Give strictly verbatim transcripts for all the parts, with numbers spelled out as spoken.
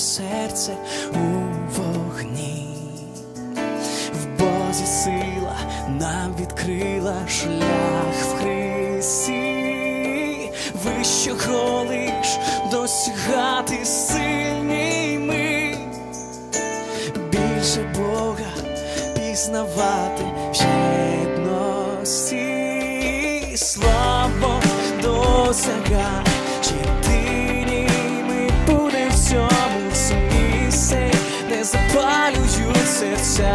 серце у вогні. В Бозі сила нам відкрила шлях в Христі. Вищого лиш досягати сильні ми, більше Бога пізнавати в єдності. Славу досягай, єдині ми будем в цьому місці, де запалюють серця.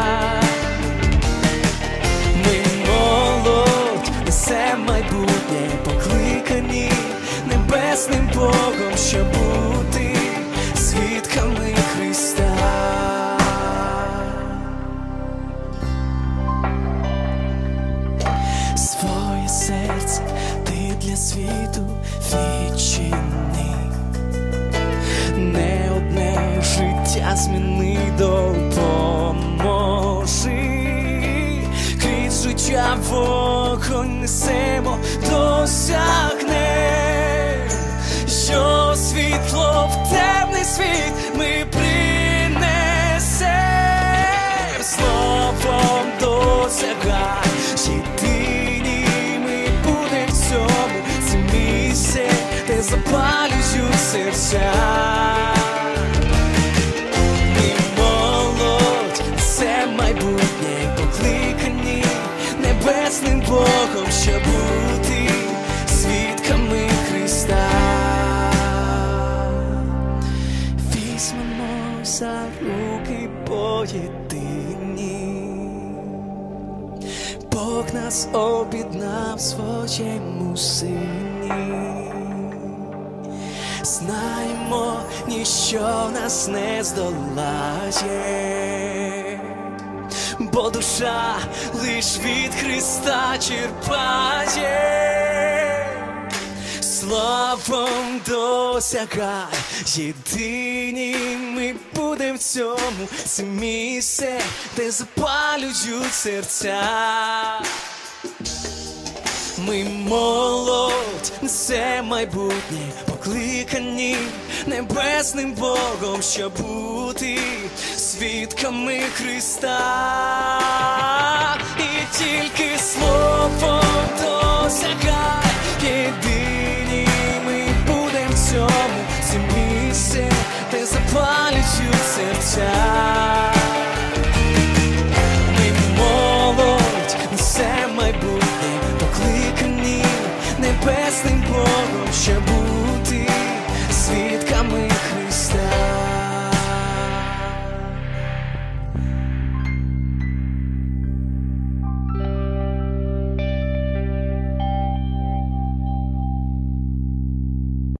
Ми молодь, несе майбутнє, покликані небесним Богом, щоб бути свідками Христа. Своє серце ти для світу відчини, не одне життя зміни, допоможи. Крізь життя вогонь несемо, досягнем, що світло в темний світ ми принесем. Словом досягай, єдині ми будем в цьому, це місце, де запалюють серця. Ми молодь, це майбутнє, покликані небесним Богом, щоб бути свідками Христа. Візьмемо за руки поєдині, Бог нас об'єднав в своєму Сині. Знаємо, ніщо нас не здолає, бо душа лиш від Христа черпає. Словом досягай, єдині ми будем в цьому, це місце, де запалюють серця. Ми молодь, несе майбутнє, покликані небесним Богом, щоб бути свідками Христа. І тільки словом досягай,